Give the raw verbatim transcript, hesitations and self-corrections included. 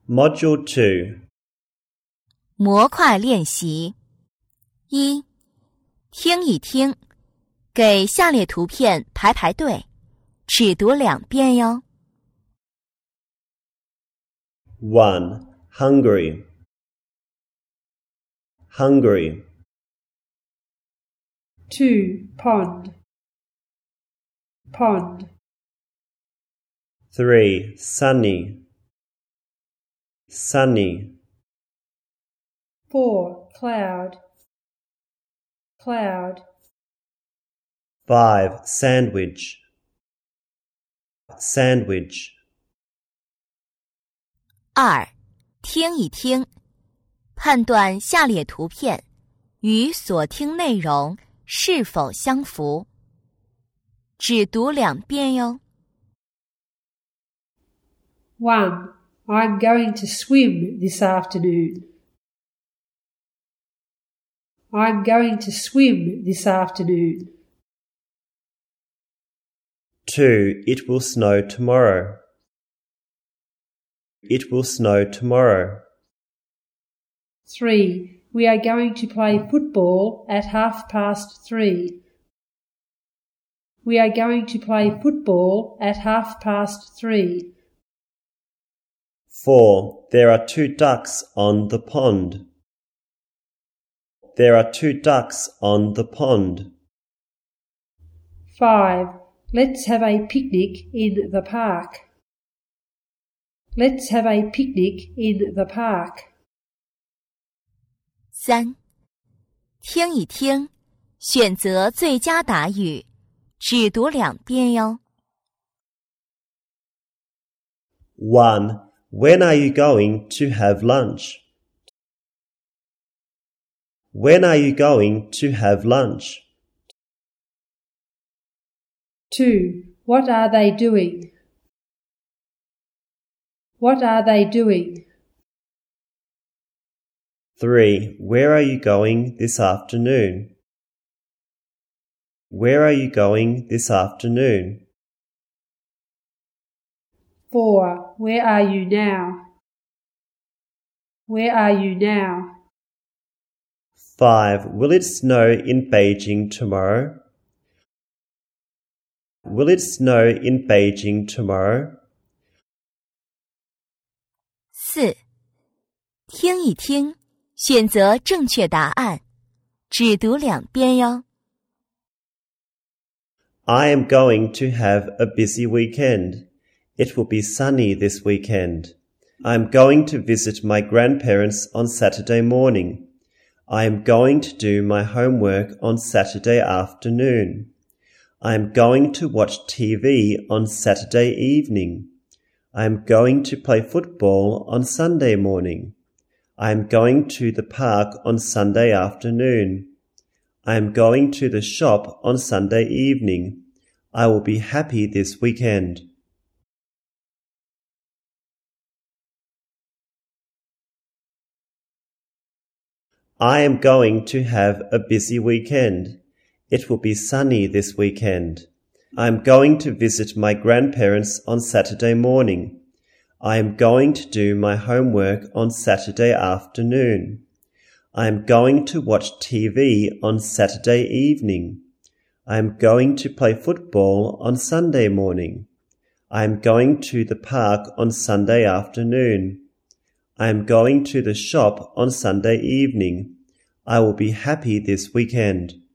Module two. 模块练习一，听一听，给下列图片排排队，只读两遍哟。 one. Hungary. Hungary. two. Pond. Pond. three. Sunny. Sunny. four. Cloud. Cloud. five. Sandwich. Sandwich. 二，听一听，判断下列图片与所听内容是否相符，只读两遍哟。 one. I'm going to swim this afternoon. I'm going to swim this afternoon. two. It will snow tomorrow. It will snow tomorrow. three. We are going to play football at half past three. We are going to play football at half past three. four. There are two ducks on the pond. There are two ducks on the pond. five. Let's have a picnic in the park. Let's have a picnic in the park. 三，听一听，选择最佳答语，只读两遍哟。 one. When are you going to have lunch? When are you going to have lunch? two. What are they doing? What are they doing? three. Where are you going this afternoon? Where are you going this afternoon? four. Where are you now? Where are you now? five. Will it snow in Beijing tomorrow? Will it snow in Beijing tomorrow? 四，听一听，选择正确答案，只读两遍哟。 I am going to have a busy weekend. It will be sunny this weekend. I am going to visit my grandparents on Saturday morning. I am going to do my homework on Saturday afternoon. I am going to watch T V on Saturday evening. I am going to play football on Sunday morning. I am going to the park on Sunday afternoon. I am going to the shop on Sunday evening. I will be happy this weekend. I am going to have a busy weekend. It will be sunny this weekend. I am going to visit my grandparents on Saturday morning. I am going to do my homework on Saturday afternoon. I am going to watch T V on Saturday evening. I am going to play football on Sunday morning. I am going to the park on Sunday afternoon. I am going to the shop on Sunday evening. I will be happy this weekend.